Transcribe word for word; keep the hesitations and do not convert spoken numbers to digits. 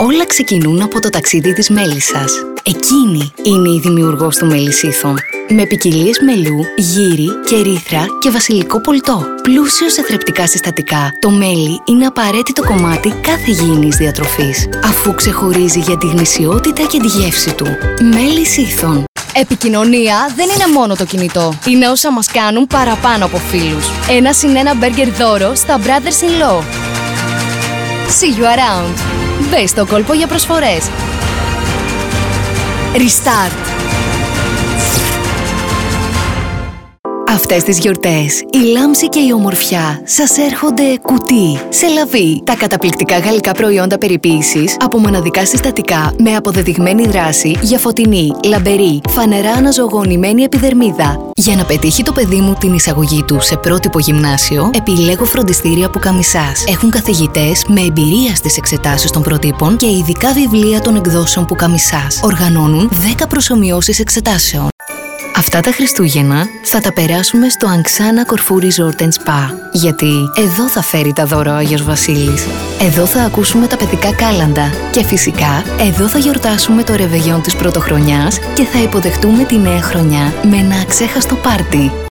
Όλα ξεκινούν από το ταξίδι της μέλισσας. Εκείνη είναι η δημιουργός του μελισσίθων. Με ποικιλίες μελού, γύρι, κερίθρα και βασιλικό πολτό. Πλούσιο σε θρεπτικά συστατικά, το μέλι είναι απαραίτητο κομμάτι κάθε υγιεινής διατροφής, αφού ξεχωρίζει για τη γνησιότητα και τη γεύση του. Μελισσίθων. Επικοινωνία δεν είναι μόνο το κινητό. Είναι όσα μας κάνουν παραπάνω από φίλους. Ένα συν ένα μπέργκερ δώρο στα Brothers-in-Law. See you around. Μπες στο κόλπο για προσφορές. Restart. Αυτές τις γιορτές, η λάμψη και η ομορφιά σας έρχονται κουτί, σε λαβή. Τα καταπληκτικά γαλλικά προϊόντα περιποίησης από μοναδικά συστατικά με αποδεδειγμένη δράση για φωτεινή, λαμπερή, φανερά αναζωογονημένη επιδερμίδα. Για να πετύχει το παιδί μου την εισαγωγή του σε πρότυπο γυμνάσιο, επιλέγω φροντιστήρια Πουκαμισάς. Έχουν καθηγητές με εμπειρία στις εξετάσεις των προτύπων και ειδικά βιβλία των εκδόσεων Πουκαμισάς. Οργανώνουν δέκα προσομοιώσεις εξετάσεων. Αυτά τα Χριστούγεννα θα τα περάσουμε στο Ανξάνα Κορφού Resort and Spa. Γιατί εδώ θα φέρει τα δώρα ο Άγιος Βασίλης. Εδώ θα ακούσουμε τα παιδικά κάλαντα. Και φυσικά εδώ θα γιορτάσουμε το ρεβεγιόν της πρωτοχρονιάς και θα υποδεχτούμε τη νέα χρονιά με ένα αξέχαστο πάρτι.